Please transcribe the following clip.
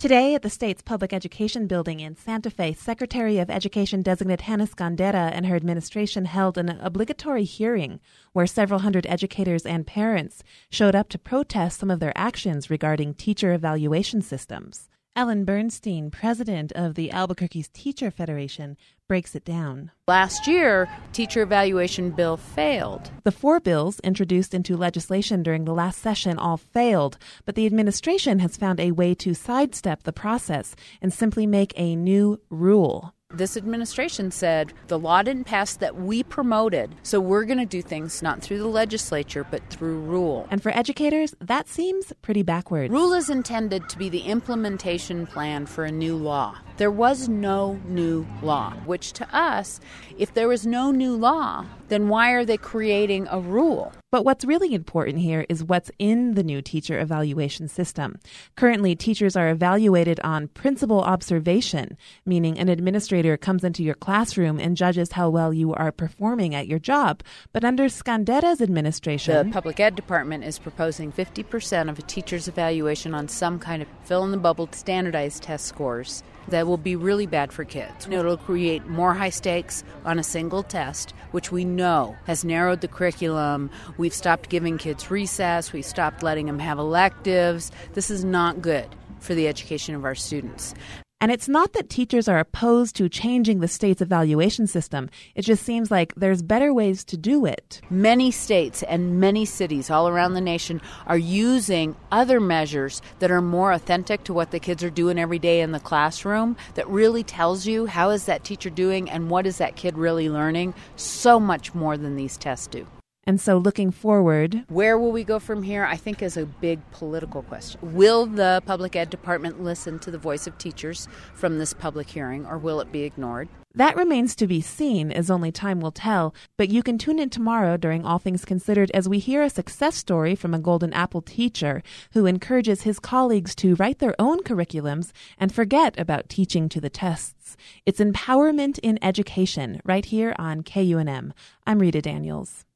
Today at the state's public education building in Santa Fe, Secretary of Education designate Hanna Skandera and her administration held an obligatory hearing where several hundred educators and parents showed up to protest some of their actions regarding teacher evaluation systems. Ellen Bernstein, president of the Albuquerque's Teacher Federation, breaks it down. Last year, teacher evaluation bill failed. The 4 bills introduced into legislation during the last session all failed, but the administration has found a way to sidestep the process and simply make a new rule. This administration said the law didn't pass that we promoted, so we're going to do things not through the legislature, but through rule. And for educators, that seems pretty backwards. Rule is intended to be the implementation plan for a new law. There was no new law, which to us, if there was no new law, then why are they creating a rule? But what's really important here is what's in the new teacher evaluation system. Currently, teachers are evaluated on principal observation, meaning an administrator comes into your classroom and judges how well you are performing at your job. But under Skandera's administration, the public ed department is proposing 50% of a teacher's evaluation on some kind of fill-in-the-bubble standardized test scores. That will be really bad for kids. It'll create more high stakes on a single test, which we know has narrowed the curriculum. We've stopped giving kids recess. We've stopped letting them have electives. This is not good for the education of our students. And it's not that teachers are opposed to changing the state's evaluation system. It just seems like there's better ways to do it. Many states and many cities all around the nation are using other measures that are more authentic to what the kids are doing every day in the classroom, that really tells you how is that teacher doing and what is that kid really learning, so much more than these tests do. And so looking forward, where will we go from here, I think is a big political question. Will the public ed department listen to the voice of teachers from this public hearing, or will it be ignored? That remains to be seen, as only time will tell, but you can tune in tomorrow during All Things Considered as we hear a success story from a Golden Apple teacher who encourages his colleagues to write their own curriculums and forget about teaching to the tests. It's empowerment in education, right here on KUNM. I'm Rita Daniels.